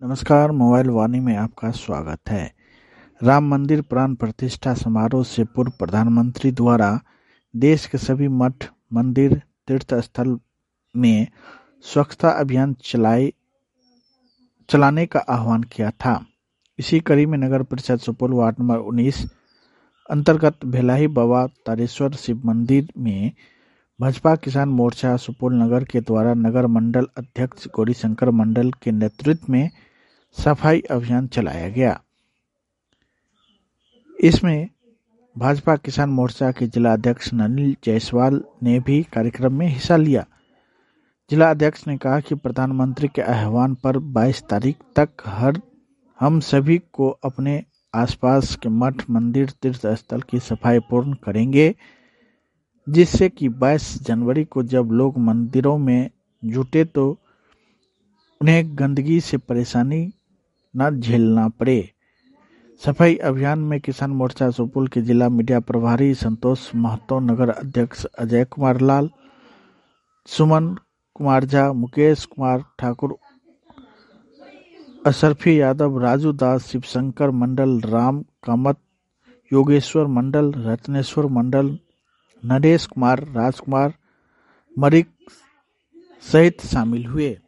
नमस्कार। मोबाइल वाणी में आपका स्वागत है। राम मंदिर प्राण प्रतिष्ठा समारोह से पूर्व प्रधानमंत्री द्वारा देश के सभी मठ, मंदिर, तीर्थ स्थल में स्वच्छता अभियान चलाने का आह्वान किया था। इसी कड़ी में नगर परिषद सुपौल वार्ड नंबर 19 अंतर्गत भेलाही बाबा तारेश्वर शिव मंदिर में भाजपा किसान मोर्चा सुपौल नगर के द्वारा नगर मंडल अध्यक्ष गौरीशंकर मंडल के नेतृत्व में सफाई अभियान चलाया गया। इसमें भाजपा किसान मोर्चा के जिला अध्यक्ष अनिल जायसवाल ने भी कार्यक्रम में हिस्सा लिया। जिला अध्यक्ष ने कहा कि प्रधानमंत्री के आह्वान पर 22 तारीख तक हम सभी को अपने आसपास के मठ, मंदिर, तीर्थ स्थल की सफाई पूर्ण करेंगे, जिससे कि 22 जनवरी को जब लोग मंदिरों में जुटे तो उन्हें गंदगी से परेशानी न झेलना पड़े। सफाई अभियान में किसान मोर्चा सुपौल के जिला मीडिया प्रभारी संतोष महतो, नगर अध्यक्ष अजय कुमार लाल, सुमन कुमार झा, मुकेश कुमार ठाकुर, अशरफी यादव, राजू दास, शिवशंकर मंडल, राम कामत, योगेश्वर मंडल, रत्नेश्वर मंडल, नरेश कुमार, राजकुमार, मरिक सहित शामिल हुए।